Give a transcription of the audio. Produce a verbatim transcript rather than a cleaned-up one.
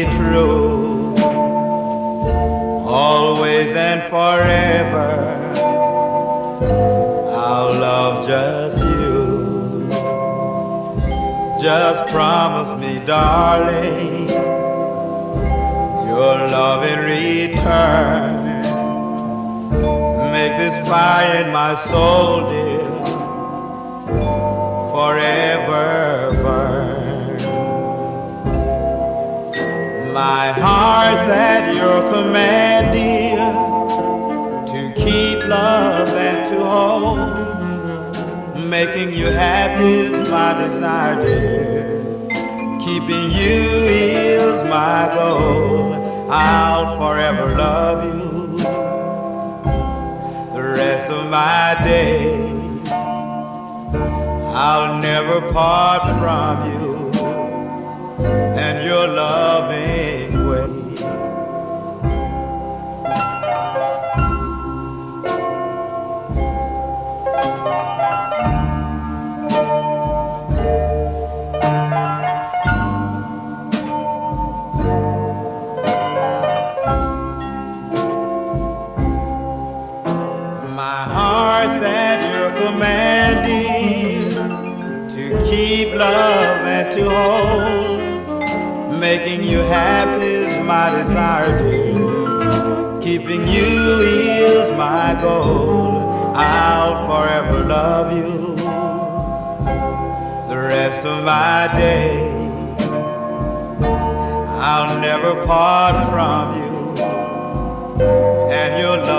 true, always and forever. I'll love just you. Just promise me, darling, your love in return. Make this fire in my soul, dear, forever burn. My heart's at your command, dear, to keep love and to hold. Making you happy is my desire, dear. Keeping you is my goal. I'll forever love you the rest of my days. I'll never part from you and your loving way. My heart's at your commanding, to keep love and to hold. Making you happy is my desire, dear. Keeping you is my goal. I'll forever love you the rest of my days. I'll never part from you and your love.